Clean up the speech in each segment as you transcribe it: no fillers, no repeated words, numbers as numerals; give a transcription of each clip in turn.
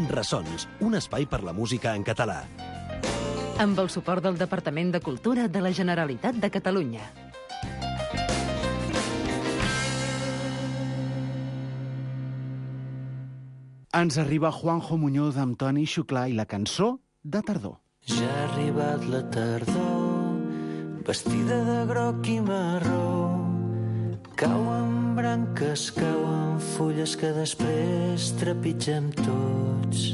Ressons, un espai per la música en català. Amb el suport del Departament de Cultura de la Generalitat de Catalunya. Ens arriba Juanjo Muñoz amb Toni Xuclà i la cançó de tardor. Ja ha arribat la tardor, vestida de groc i marró. Cauen branques, cauen fulles que després trepitgem tots.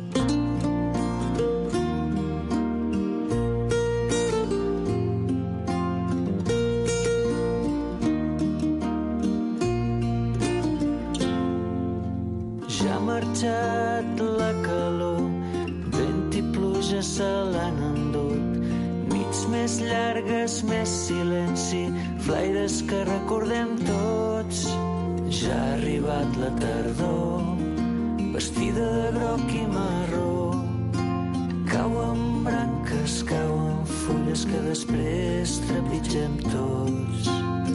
Marxat la calor, vent i pluja se l'han endut. Nits més llargues, més silenci, flaires que recordem tots. Ja ha arribat la tardor, vestida de groc i marró. Cauen branques, cauen fulles que després trepitgem tots.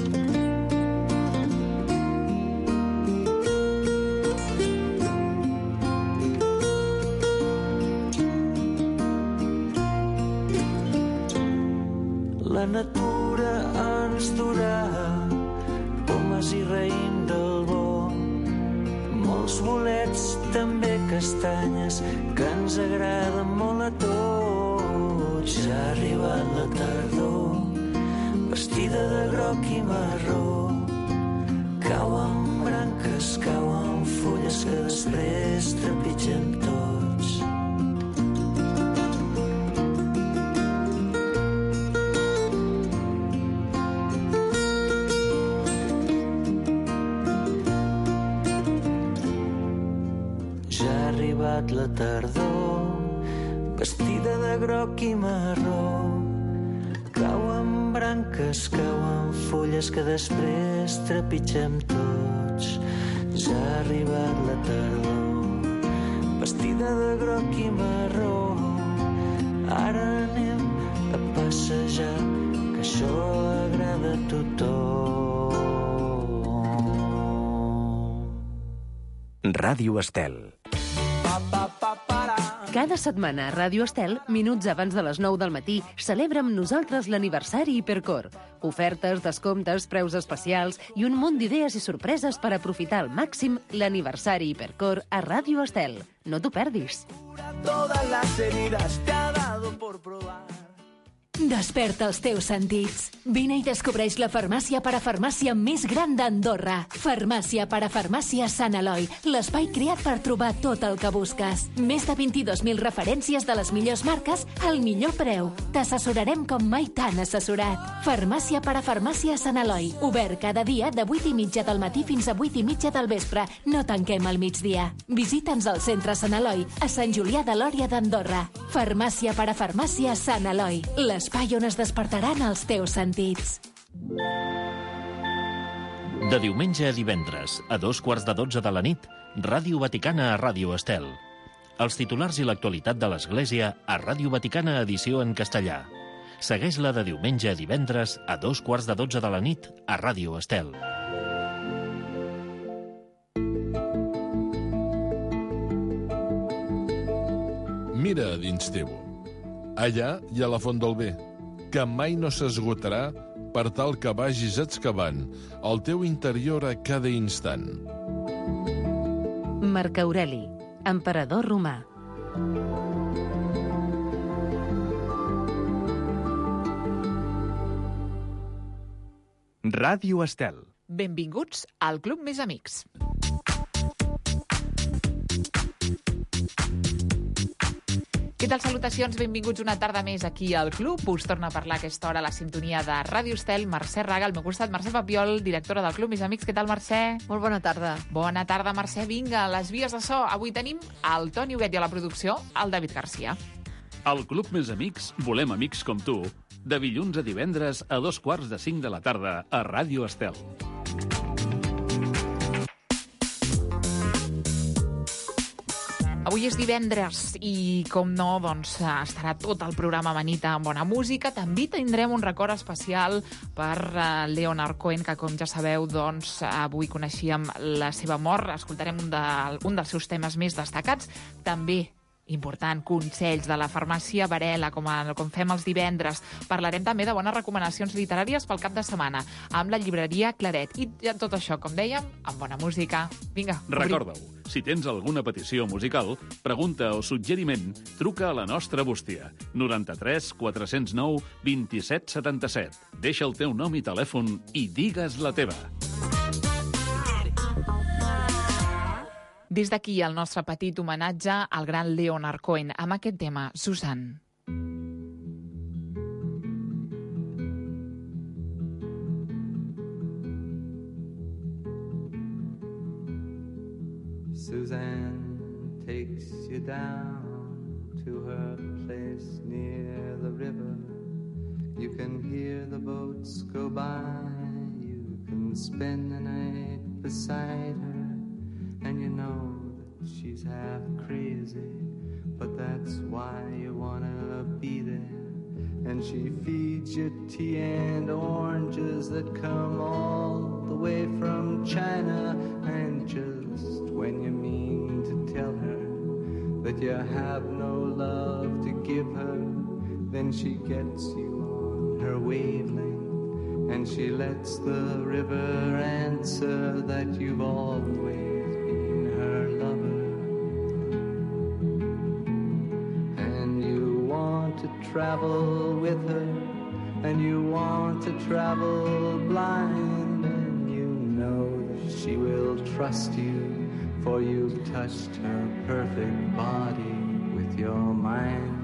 La natura ens durà, pomes i raïm del bo, molts bolets, també castanyes, que ens agraden molt a tots. Ja ha arribat la tardor, vestida de groc i marró. Cauen branques, cauen fulles que després trepitgem tots. La tardor, vestida de groc i marró. Cauen branques, cauen fulles que després trepitgem tots. Ja ha arribat la tardor, vestida de groc i marró. Ara anem a passejar, que això agrada a tothom. Ràdio Estel. Cada setmana a Ràdio Estel, minuts abans de les 9 del matí, celebra amb nosaltres l'aniversari Hipercor. Ofertes, descomptes, preus especials i un munt d'idees i sorpreses per aprofitar al màxim l'aniversari Hipercor a Ràdio Estel. No t'ho perdis. Todas las heridas te ha dado por probar. Desperta els teus sentits. Vine i descobreix la farmàcia parafarmàcia més gran d'Andorra. Farmàcia parafarmàcia Sant Eloi, l'espai creat per trobar tot el que busques. Més de 22.000 referències de les millors marques al millor preu. T'assessorarem com mai t'han assessorat. Farmàcia parafarmàcia Sant Eloi, obert cada dia de 8:30 del matí fins a 8:30 del vespre. No tanquem al migdia. Visita'ns al centre Sant Eloi, a Sant Julià de Lòria d'Andorra. Farmàcia parafarmàcia Sant Eloi, l'espai on es despertaran els teus sentits. De diumenge a divendres, a 2:15 de la nit, Ràdio Vaticana a Ràdio Estel. Els titulars i l'actualitat de l'Església a Ràdio Vaticana edició en castellà. Segueix-la de diumenge a divendres a 2:15 de la nit a Ràdio Estel. Mira a dins teu. Allà hi ha la font del bé, que mai no s'esgotarà per tal que vagis excavant el teu interior a cada instant. Marc Aureli, emperador romà. Ràdio Estel. Benvinguts al Club Més Amics. Què tal, salutacions? Benvinguts una tarda més aquí al Club. Us torna a parlar a aquesta hora a la sintonia de Ràdio Estel, Mercè Raga, al meu costat, Mercè Papiol, directora del Club Més Amics. Què tal, Mercè? Molt bona tarda. Bona tarda, Mercè. Vinga, les vies de so. Avui tenim el Toni Huguet i a la producció, el David Garcia. Al Club Més Amics volem amics com tu. De dilluns a divendres a 4:45 de la tarda a Ràdio Estel. Avui és divendres i, com no, doncs estarà tot el programa amanit amb bona música. També tindrem un record especial per Leonard Cohen, que, com ja sabeu, doncs avui coneixíem la seva mort. Escoltarem un dels seus temes més destacats. També important, consells de la farmàcia Varela, com fem els divendres. Parlarem també de bones recomanacions literàries pel cap de setmana, amb la llibreria Claret. I tot això, com dèiem, amb bona música. Vinga, Recorda-ho, si tens alguna petició musical, pregunta o suggeriment, truca a la nostra bústia. 93 409 27 77. Deixa el teu nom i telèfon i digues la teva. Des d'aquí el nostre petit homenatge al gran Leonard Cohen amb aquest tema, Susan. Suzanne takes you down to her place near the river. You can hear the boats go by. You can spend the night beside her. And you know that she's half crazy, but that's why you wanna be there. And she feeds you tea and oranges that come all the way from China. And just when you mean to tell her that you have no love to give her, then she gets you on her wavelength, and she lets the river answer that you've always travel with her, and you want to travel blind, and you know that she will trust you, for you've touched her perfect body with your mind.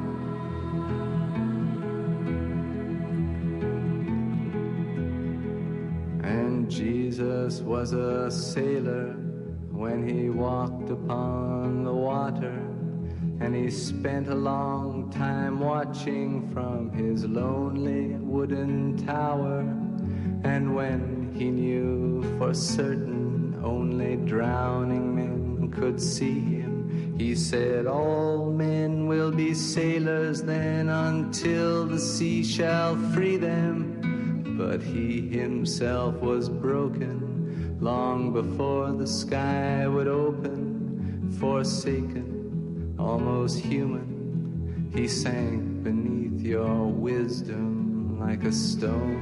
And Jesus was a sailor when he walked upon the water, and he spent a long time watching from his lonely wooden tower. And when he knew for certain only drowning men could see him, he said, all men will be sailors then until the sea shall free them. But he himself was broken long before the sky would open, forsaken, almost human, he sank beneath your wisdom like a stone.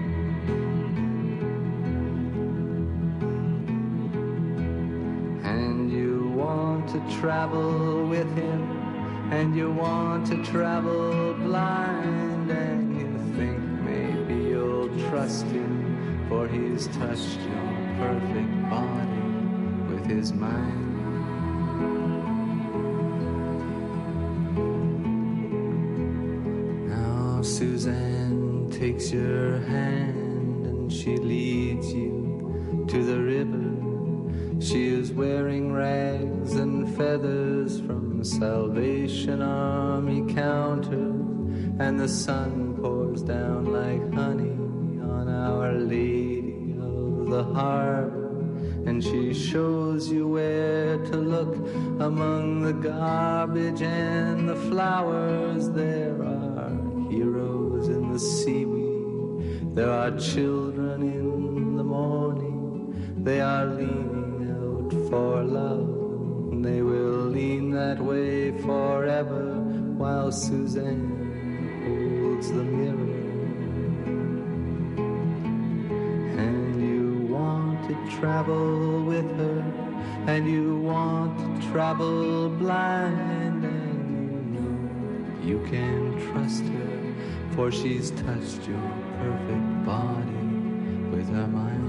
And you want to travel with him, and you want to travel blind, and you think maybe you'll trust him, for he's touched your perfect body with his mind. Suzanne takes your hand and she leads you to the river. She is wearing rags and feathers from Salvation Army counters, and the sun pours down like honey on Our Lady of the Harbor. And she shows you where to look among the garbage and the flowers. There are heroes in the seaweed, there are children in the morning. They are leaning out for love, and they will lean that way forever while Suzanne holds the mirror. And you want to travel with her, and you want to travel blind, and you know you can trust her, for she's touched your perfect body with her mind.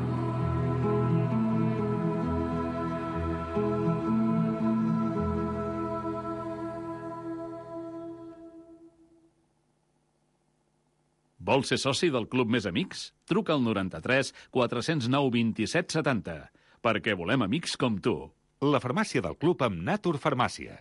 Vols ser soci del Club Més Amics? Truca al 93 409 27 70, perquè volem amics com tu. La farmàcia del club amb Natur Farmàcia.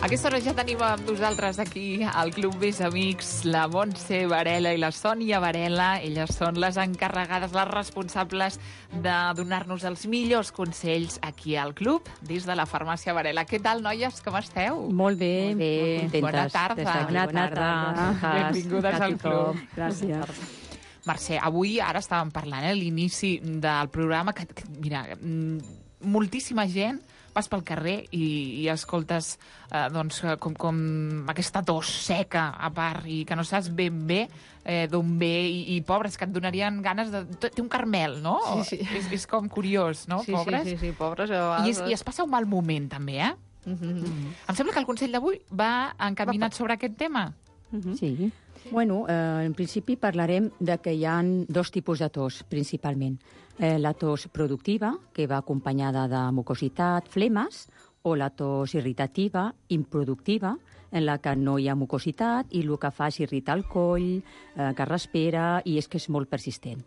A aquesta hora ja tenim amb nosaltres aquí al Club Més Amics la Montse Varela i la Sònia Varela. Elles són les encarregades, les responsables de donar-nos els millors consells aquí al club, des de la farmàcia Varela. Què tal, noies? Com esteu? Molt bé, contentes. Bona tarda. Bona tarda. Benvingudes al club. Gràcies. Mercè, avui, ara estàvem parlant, a l'inici del programa, que mira, moltíssima gent vas pel carrer i escoltes doncs, com aquesta tos seca a part i que no saps ben bé d'on ve i pobres, que et donarien ganes de... Té un carmel, no? Sí. És com curiós, no? Sí, pobres. Sí, pobres. I es passa un mal moment, també, eh? Em sembla que el consell d'avui va encaminat sobre aquest tema. Sí. Bueno, en principi parlarem de que hi ha dos tipus de tos, principalment. La tos productiva, que va acompanyada de mucositat, flemes, o la tos irritativa, improductiva, en la que no hi ha mucositat i el que fa és irritar el coll, que respira, i és que és molt persistent.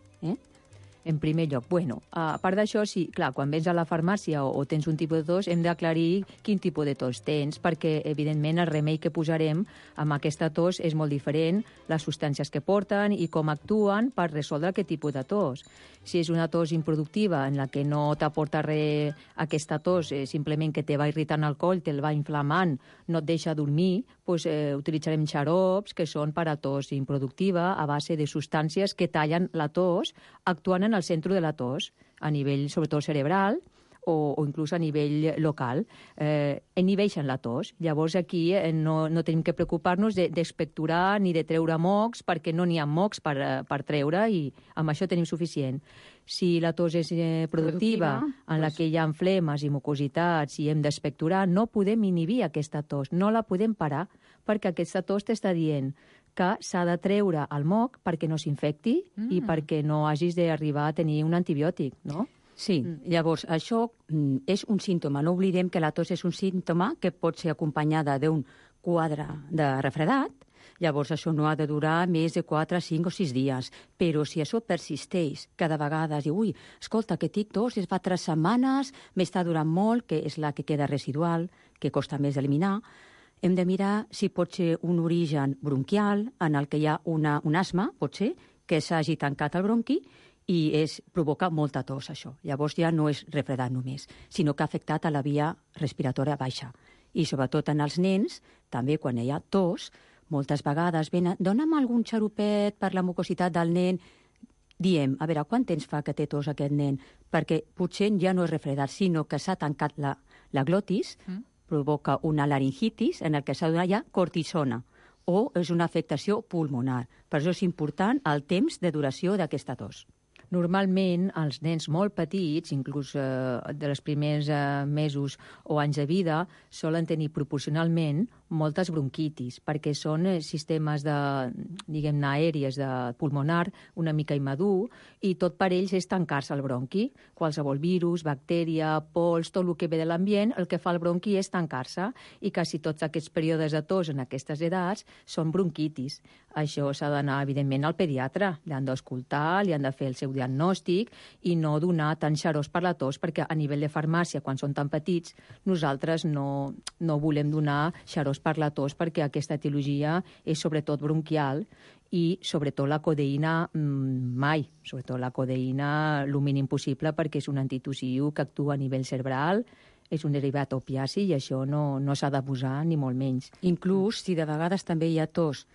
En primer lloc, bueno, a part d'això, sí, clar, quan vens a la farmàcia o tens un tipus de tos, hem d'aclarir quin tipus de tos tens, perquè, evidentment, el remei que posarem amb aquesta tos és molt diferent, les substàncies que porten i com actuen per resoldre aquest tipus de tos. Si és una tos improductiva, en la que no t'aporta res aquesta tos, simplement que te va irritant el coll, te'l va inflamant, no et deixa dormir, doncs, utilitzarem xarops, que són per a tos improductiva, a base de substàncies que tallen la tos, actuant en el centre de la tos, a nivell sobretot cerebral o inclús a nivell local, inhibeixen la tos. Llavors aquí no tenim que preocupar-nos d'expectorar ni de treure mocs, perquè no n'hi ha mocs per treure i amb això tenim suficient. Si la tos és productiva, en la que hi ha flemes i mucositats i hem d'expectorar, no podem inhibir aquesta tos, no la podem parar, perquè aquesta tos t'està dient que s'ha de treure el moc perquè no s'infecti i perquè no hagis d'arribar a tenir un antibiòtic, no? Sí, llavors això és un símptoma. No oblidem que la tos és un símptoma que pot ser acompanyada d'un quadre de refredat. Llavors això no ha de durar més de 4, 5 o 6 dies. Però si això persisteix cada vegada, diu, ui, escolta, que tinc tos, es fa 3 setmanes, m'està durant molt, que és la que queda residual, que costa més d'eliminar, hem de mirar si pot ser un origen bronquial en el que hi ha un asma, pot ser, que s'hagi tancat el bronqui i provoca molta tos, això. Llavors ja no és refredat només, sinó que ha afectat a la via respiratòria baixa. I sobretot en els nens, també quan hi ha tos, moltes vegades venen, dona'm algun xaropet per la mucositat del nen, diem, a veure, quant temps fa que té tos aquest nen? Perquè potser ja no és refredat, sinó que s'ha tancat la glotis, provoca una laringitis en el que s'ha de donar ja cortisona, o és una afectació pulmonar. Per això és important el temps de duració d'aquesta tos. Normalment, els nens molt petits, inclús de els primers mesos o anys de vida, solen tenir proporcionalment moltes bronquitis, perquè són sistemes diguem-ne, aèries de pulmonar una mica immadur, i tot per ells és tancar-se el bronqui. Qualsevol virus, bactèria, pols, tot el que ve de l'ambient, el que fa el bronqui és tancar-se, i quasi tots aquests períodes de tos en aquestes edats són bronquitis. Això s'ha d'anar, evidentment, al pediatre. L'han d'escoltar, li han de fer el seu diagnòstic i no donar tant xarós per la tos, perquè a nivell de farmàcia, quan són tan petits, nosaltres no volem donar xarós per la tos, perquè aquesta etiologia és sobretot bronquial i sobretot la codeïna mai. Sobretot la codeïna el mínim possible, perquè és un antitussiu que actua a nivell cerebral, és un derivat opiaci i això no s'ha d'abusar ni molt menys. Inclús si de vegades també hi ha tos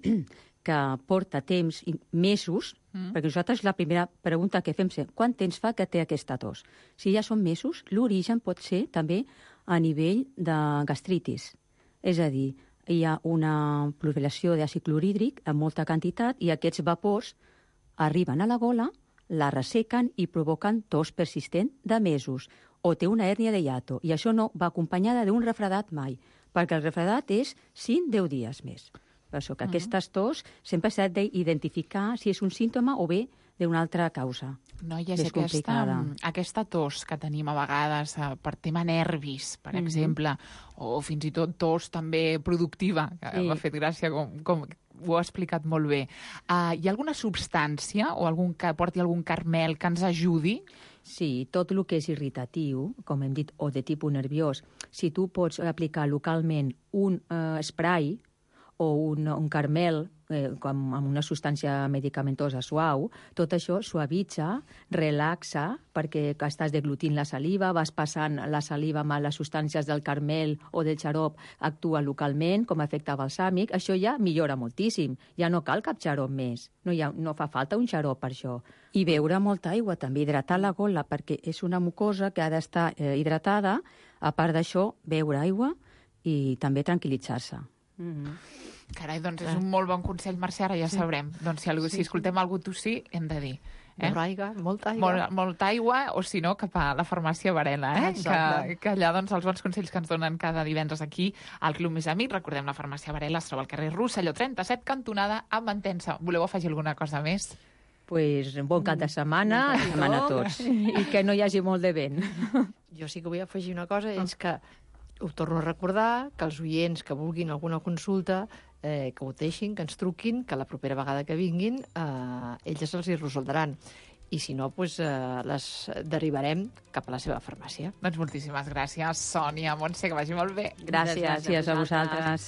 que porta temps, mesos, perquè nosaltres la primera pregunta que fem és quant temps fa que té aquesta tos? Si ja són mesos, l'origen pot ser també a nivell de gastritis. És a dir, hi ha una proliferació d'àcid clorhídric en molta quantitat i aquests vapors arriben a la gola, la ressequen i provoquen tos persistent de mesos. O té una hèrnia de hiato, i això no va acompanyada d'un refredat mai, perquè el refredat és 5-10 dies més. Per això que aquestes tos sempre s'ha d'identificar si és un símptoma o bé d'una altra causa. Noies, aquesta tos que tenim a vegades per tema nervis, per exemple, o fins i tot tos també productiva, que m'ha fet gràcia com ho ha explicat molt bé. Hi ha alguna substància o que porti algun carmel que ens ajudi? Sí, tot el que és irritatiu, com hem dit, o de tipus nerviós, si tu pots aplicar localment un spray o un carmel com amb una substància medicamentosa suau, tot això suavitza, relaxa, perquè estàs deglutint la saliva, vas passant la saliva amb les substàncies del carmel o del xarop, actua localment com a efecte balsàmic, això ja millora moltíssim, ja no cal cap xarop més, no fa falta un xarop per això. I beure molta aigua, també hidratar la gola, perquè és una mucosa que ha d'estar hidratada. A part d'això, beure aigua i també tranquil·litzar-se. Carai, doncs és un molt bon consell, Mercè, ara ja sabrem. Doncs si escoltem algú tossir, hem de dir. Beure aigua, molta aigua. Molta aigua, o si no, cap a la farmàcia Varela, que allà doncs, els bons consells que ens donen cada divendres aquí al Club Més Amics. Recordem, la farmàcia Varela es troba al carrer Rosselló 37, cantonada amb Mantença. Voleu afegir alguna cosa més? Pues bon cap de setmana a tots. I que no hi hagi molt de vent. Jo sí que vull afegir una cosa, és que ho torno a recordar, que els oients que vulguin alguna consulta, que ho deixin, que ens truquin, que la propera vegada que vinguin elles els hi resoldran. I si no, doncs, les derivarem cap a la seva farmàcia. Doncs moltíssimes gràcies, Sònia, Montse, que vagi molt bé. Gràcies a vosaltres.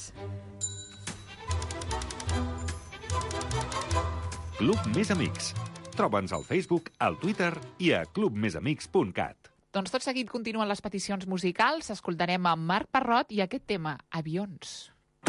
Club Més Amics. Troba'ns al Facebook, al Twitter i a clubmesamics.cat. Doncs tot seguit continuen les peticions musicals. Escoltarem a Marc Parrot i aquest tema, Avions.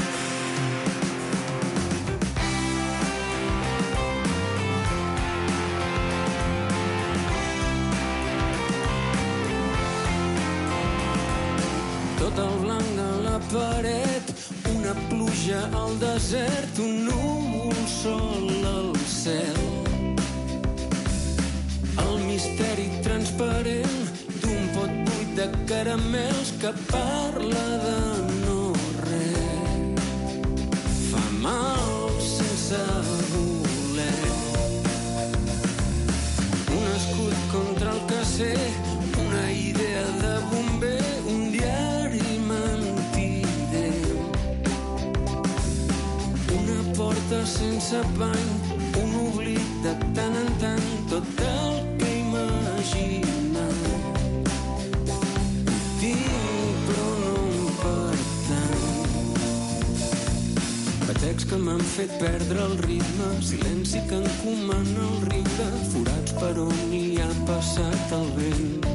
Tot el blanc de la paret, una pluja al desert, un núvol sol al cel. El misteri transparent d'un pot buit de caramels que parla de no res. Fa mal sense voler. Un escut contra el caser, una idea de bomber, un diari mentider. Una porta sense pany, un oblit de tant en tant, tot el que imaginar. Ho tinc, però no em pertany. Batecs que m'han fet perdre el ritme, silenci que encomana el riure, forats per on hi ha passat el vent.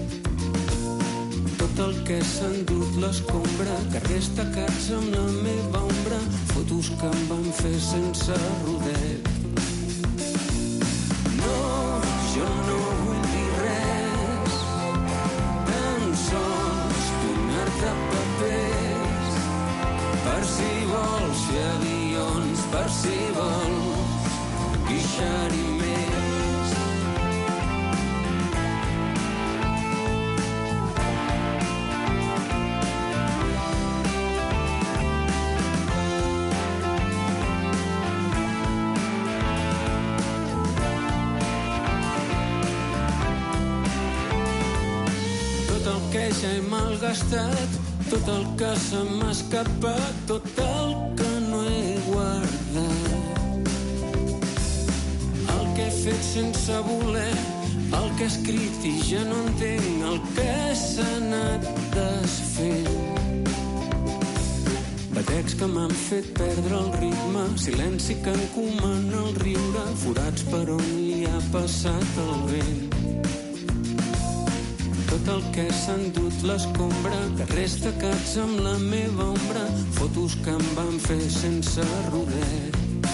Tot el que s'ha endut l'escombra, carrers tacats amb la meva ombra, fotos que em van fer sense rodet. No, jo no vull dir res, tan sols donar-te papers, per si vols fer avions, per si vols guixar-hi més. Que ja he malgastat, tot el que se m'ha escapat, tot el que no he guardat. El que he fet sense voler, el que he escrit i ja no entenc, el que s'ha anat desfent. Batecs que m'han fet perdre el ritme, silenci que encomana el riure, forats per on hi ha passat el vent. Tot el que s'ha endut l'escombra, carrers tacats amb la meva ombra, fotos que em van fer sense rodet.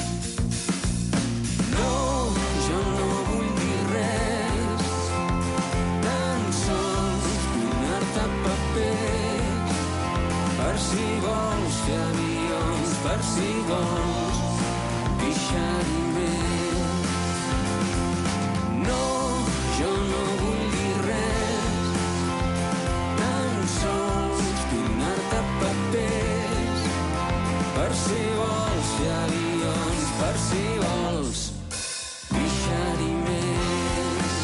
No, jo no vull dir res, tan sols donar-te papers, per si vols fer avions, per si vols guixar-hi més. No, jo no vull dir res, donar-te papers, per si vols fer avions, per si vols guixar-hi més.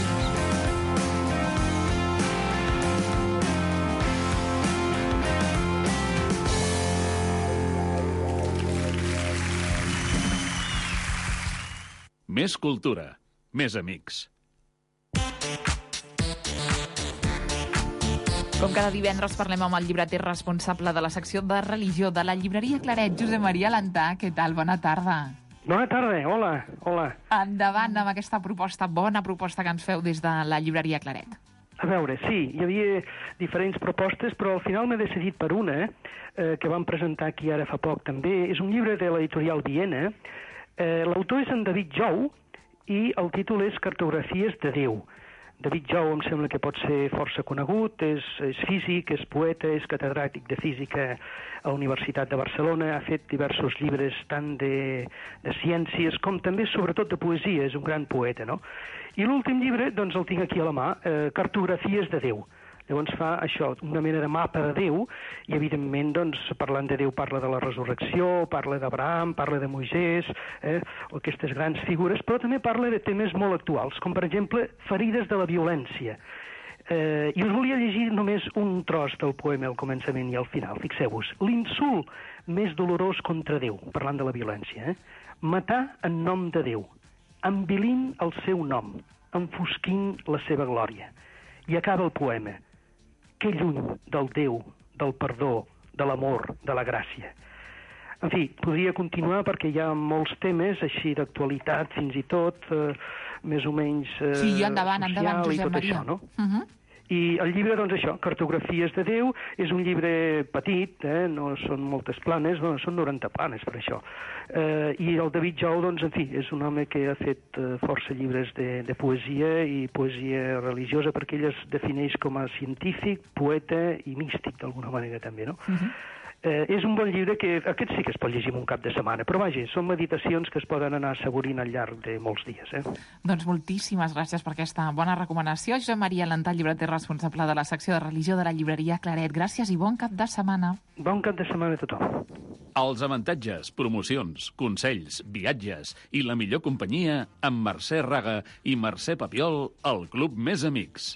Més cultura, més amics. Com cada divendres parlem amb el llibreter responsable de la secció de religió de la llibreria Claret, Josep Maria Lantà. Què tal? Bona tarda. Bona tarda, hola. Endavant amb aquesta proposta, bona proposta que ens feu des de la llibreria Claret. A veure, sí, hi havia diferents propostes, però al final m'he decidit per una, que vam presentar aquí ara fa poc també. És un llibre de l'editorial Viena. L'autor és en David Jou i el títol és Cartografies de Déu. David Jou em sembla que pot ser força conegut, és físic, és poeta, és catedràtic de física a la Universitat de Barcelona, ha fet diversos llibres tant de ciències com també sobretot de poesia, és un gran poeta, no? I l'últim llibre, doncs el tinc aquí a la mà, Cartografies de Déu. Llavors fa això, una mena de mapa de Déu, i evidentment, doncs, parlant de Déu parla de la resurrecció, parla d'Abraham, parla de Moisès, o aquestes grans figures, però també parla de temes molt actuals, com per exemple ferides de la violència. I us volia llegir només un tros del poema al començament i al final. Fixeu-vos, l'insult més dolorós contra Déu, parlant de la violència, matar en nom de Déu, envilint el seu nom, enfosquint la seva glòria. I acaba el poema. Que lluny del Déu, del perdó, de l'amor, de la gràcia. En fi, podria continuar perquè hi ha molts temes així d'actualitat, fins i tot, més o menys sí, endavant, social i tot Maria. Això, no? I el llibre, doncs això, Cartografies de Déu, és un llibre petit, no són moltes planes, són 90 planes per això. I el David Jou, doncs, en fi, és un home que ha fet força llibres de poesia i poesia religiosa, perquè ell es defineix com a científic, poeta i místic, d'alguna manera també, no? És un bon llibre que aquest sí que es pot llegir en un cap de setmana, però vaja, són meditacions que es poden anar assaborint al llarg de molts dies. Doncs moltíssimes gràcies per aquesta bona recomanació. Josep Maria Lantà, llibreter responsable de la secció de religió de la llibreria Claret. Gràcies i bon cap de setmana. Bon cap de setmana a tothom. Els avantatges, promocions, consells, viatges i la millor companyia amb Mercè Raga i Mercè Papiol al Club Més Amics.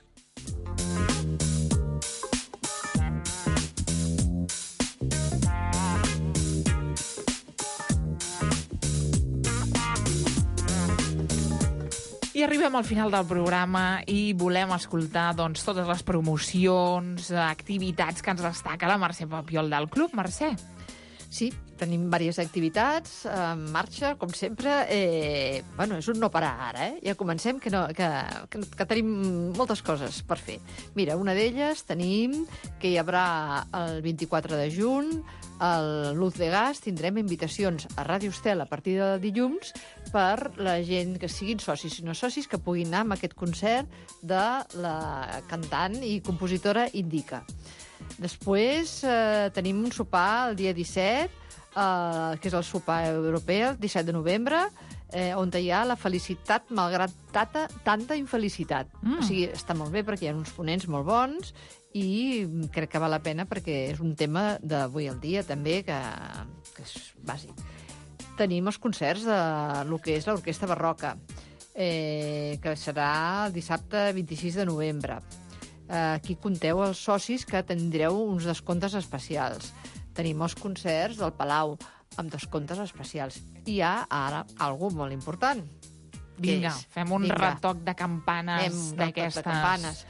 I arribem al final del programa i volem escoltar doncs, totes les promocions, activitats que ens destaca la Mercè Papiol del Club. Mercè. Sí, tenim diverses activitats en marxa, com sempre. Bueno, és un no parar ara, Ja comencem, que tenim moltes coses per fer. Mira, una d'elles tenim que hi haurà el 24 de juny al Luz de Gas, tindrem invitacions a Ràdio Estel a partir de dilluns per la gent que siguin socis i no socis que puguin anar amb aquest concert de la cantant i compositora Indica. Després tenim un sopar el dia 17, que és el sopar europeu, el 17 de novembre, on hi ha la felicitat malgrat tanta infelicitat. O sigui, està molt bé perquè hi ha uns ponents molt bons i crec que val la pena perquè és un tema d'avui al dia també que és bàsic. Tenim els concerts de lo que és l'Orquestra Barroca, que serà el dissabte 26 de novembre. Aquí compteu els socis que tindreu uns descomptes especials. Tenim els concerts del Palau amb descomptes especials. I hi ha ara alguna molt important. Vinga, fem un retoc de campanes d'aquestes.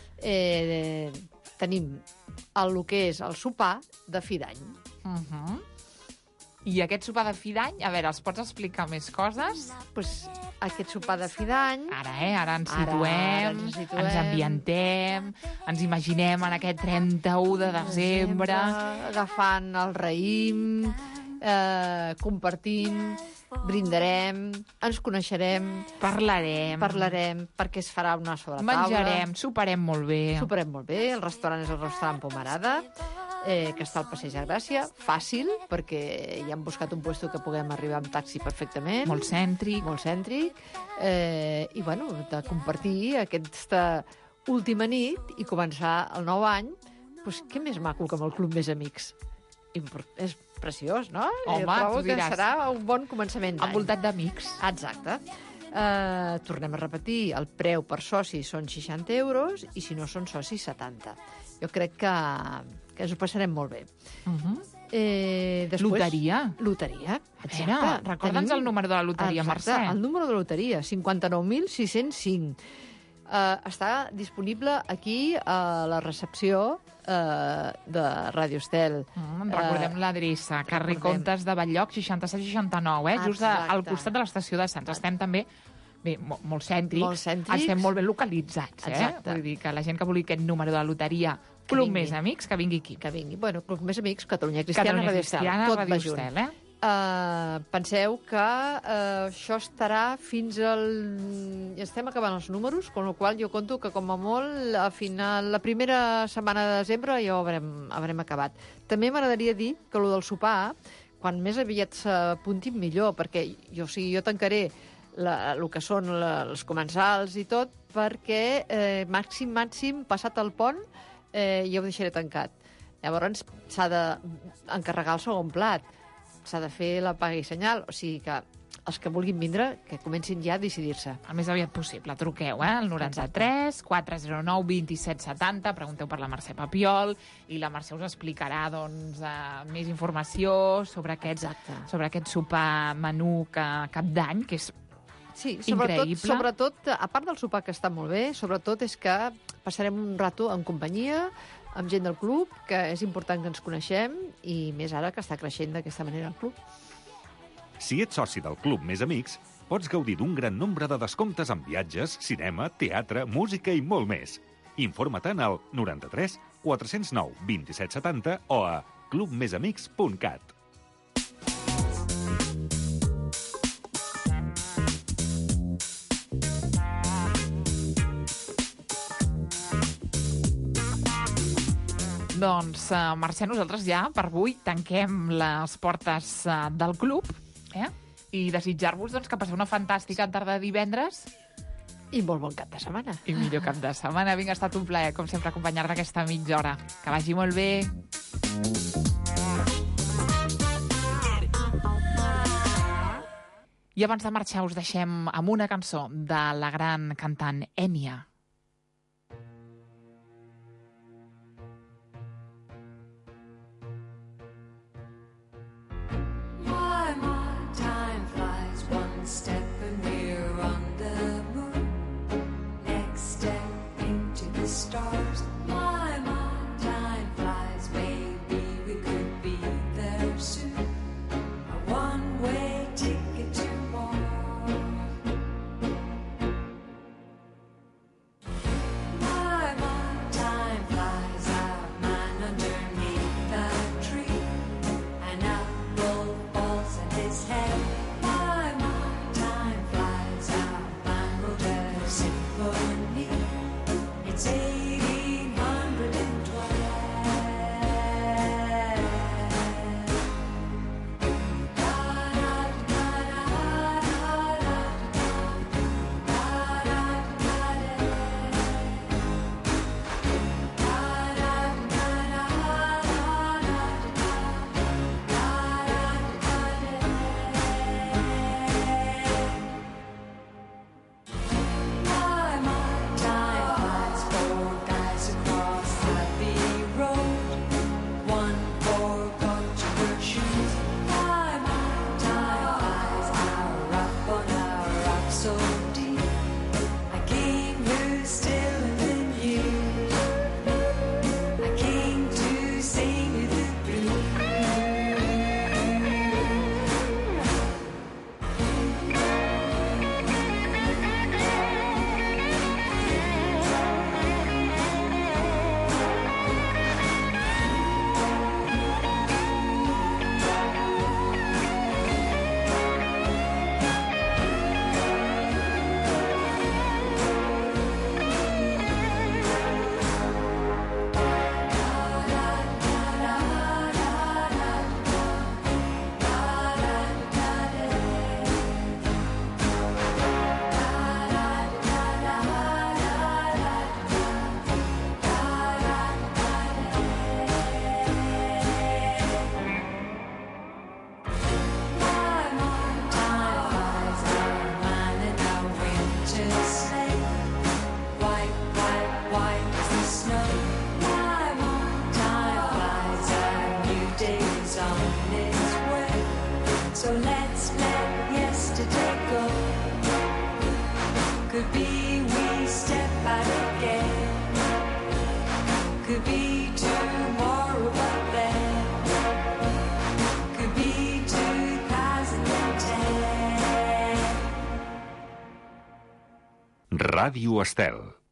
Tenim el que és el sopar de fi d'any. I aquest sopar de fi d'any, a veure, els pots explicar més coses? Pues aquest sopar de fi d'any... Ara ens situem, ens ambientem, ens imaginem en aquest 31 de desembre... Agafant el raïm, compartint, brindarem, ens coneixerem... Parlarem, perquè es farà una sobretaula. Menjarem, soparem molt bé. El restaurant és el restaurant Pomarada, que està al Passeig de Gràcia, fàcil, perquè ja hem buscat un lloc que puguem arribar amb taxi perfectament. Molt cèntric. I, bueno, de compartir aquesta última nit i començar el nou any, doncs què més maco que amb el Club Més Amics? És preciós, no? Home, trobo tu diràs. que serà un bon començament d'any. Envoltat d'amics. Exacte. Tornem a repetir, el preu per socis són 60 euros i si no són socis 70. Jo crec que ens ho passarem molt bé. Després, Loteria. Exacte. Recorda'ns el número de la loteria, Mercè. El número de la loteria, 59.605. Està disponible aquí a la recepció de Ràdio Estel. Recordem l'adreça, carrer Comtes de Batllloc, 6769, just al costat de l'estació de Sants. Estem també molt cèntrics, estem molt ben localitzats. Vull dir que la gent que vulgui aquest número de la loteria Club Més Amics, que vingui aquí. Que vingui. Bueno, Club Més Amics, Catalunya Cristiana, Ràdio Estel. Tot va junt. Penseu que això estarà fins al... Estem acabant els números, amb la qual jo conto que com a molt a final, la primera setmana de desembre ja ho haurem acabat. També m'agradaria dir que el del sopar, quan més aviat s'apuntin millor, perquè jo tancaré el que són els comensals i tot, perquè màxim, passat el pont, ja ho deixaré tancat. Llavors s'ha d'encarregar el segon plat, s'ha de fer la paga i senyal, o sigui que els que vulguin vindre, que comencin ja a decidir-se. El més aviat possible. Truqueu, al 93 409 27 70, pregunteu per la Mercè Papiol, i la Mercè us explicarà més informació sobre aquest sopar menú cap d'any, que és increïble. Sobretot, a part del sopar, que està molt bé, sobretot és que passarem un rato en companyia, amb gent del club, que és important que ens coneixem, i més ara que està creixent d'aquesta manera el club. Si ets soci del Club Més Amics, pots gaudir d'un gran nombre de descomptes en viatges, cinema, teatre, música i molt més. Informa-te'n al 93 409 27 70 o a clubmesamics.cat. Doncs, Mercè, nosaltres ja, per avui, tanquem les portes del club, i desitjar-vos que passeu una fantàstica tarda de divendres. I molt bon cap de setmana. I millor cap de setmana. Vinga, ha estat un plaer, com sempre, acompanyar-te aquesta mitja hora. Que vagi molt bé. I abans de marxar us deixem amb una cançó de la gran cantant Enya. Step and we're on the moon. Next step into the stars. My, time flies. Maybe we could be there soon. A one-way ticket to Mars. Ràdio Estel.